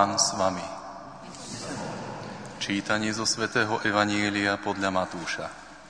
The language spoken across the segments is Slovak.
Pán s vami. Čítanie zo svätého Evanielia podľa Matúša.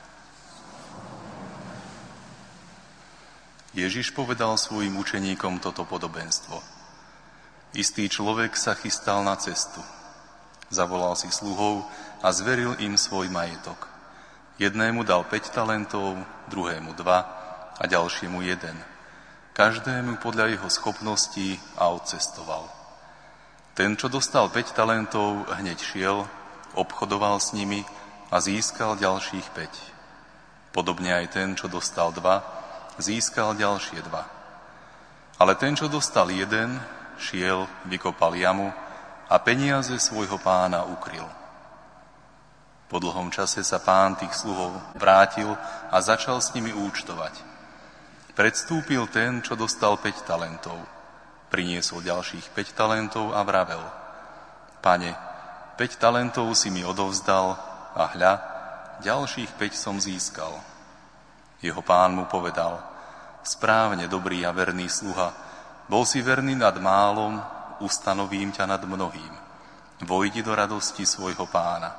Ježiš povedal svojim učeníkom toto podobenstvo. Istý človek sa chystal na cestu. Zavolal si sluhov a zveril im svoj majetok. Jednému dal 5 talentov, druhému 2 a ďalšiemu 1. Každému podľa jeho schopností a odcestoval. Ten, čo dostal 5 talentov, hneď šiel, obchodoval s nimi a získal ďalších 5. Podobne aj ten, čo dostal 2, získal ďalšie 2. Ale ten, čo dostal 1, šiel, vykopal jamu a peniaze svojho pána ukryl. Po dlhom čase sa pán tých sluhov vrátil a začal s nimi účtovať. Predstúpil ten, čo dostal 5 talentov. Priniesol ďalších 5 talentov a vravel: Pane, 5 talentov si mi odovzdal a hľa, ďalších 5 som získal. Jeho pán mu povedal: Správne, dobrý a verný sluha, bol si verný nad málom, ustanovím ťa nad mnohým. Vojdi do radosti svojho pána.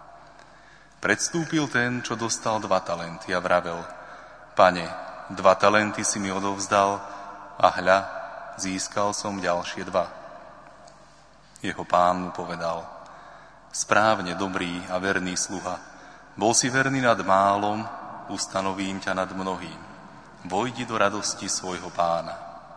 Predstúpil ten, čo dostal 2 talenty a vravel: Pane, 2 talenty si mi odovzdal a hľa, získal som ďalšie 2. Jeho pán mu povedal: Správne, dobrý a verný sluha, bol si verný nad málom, ustanovím ťa nad mnohým. Vojdi do radosti svojho pána.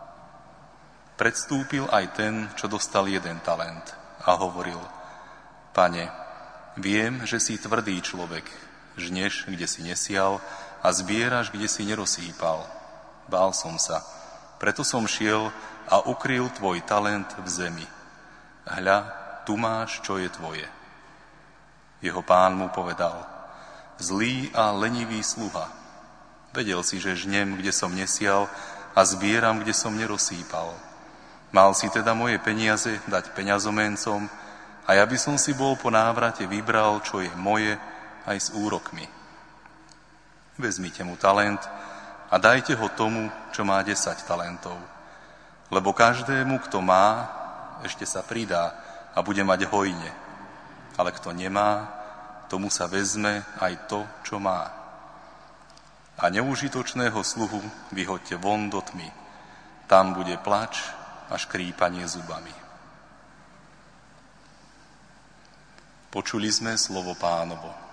Predstúpil aj ten, čo dostal 1 talent a hovoril: Pane, viem, že si tvrdý človek, žneš, kde si nesial a zbieraš, kde si nerozsýpal. Bál som sa, preto som šiel a ukryl tvoj talent v zemi. Hľa, tu máš, čo je tvoje. Jeho pán mu povedal: Zlý a lenivý sluha, vedel si, že žnem, kde som nesial a zbieram, kde som nerozsýpal. Mal si teda moje peniaze dať peňazomencom a ja by som si bol po návrate vybral, čo je moje, aj s úrokmi. Vezmite mu talent a dajte ho tomu, čo má 10 talentov. Lebo každému, kto má, ešte sa pridá a bude mať hojne. Ale kto nemá, tomu sa vezme aj to, čo má. A neužitočného sluhu vyhoďte von do tmy. Tam bude plač a škrípanie zubami. Počuli sme slovo Pánovo.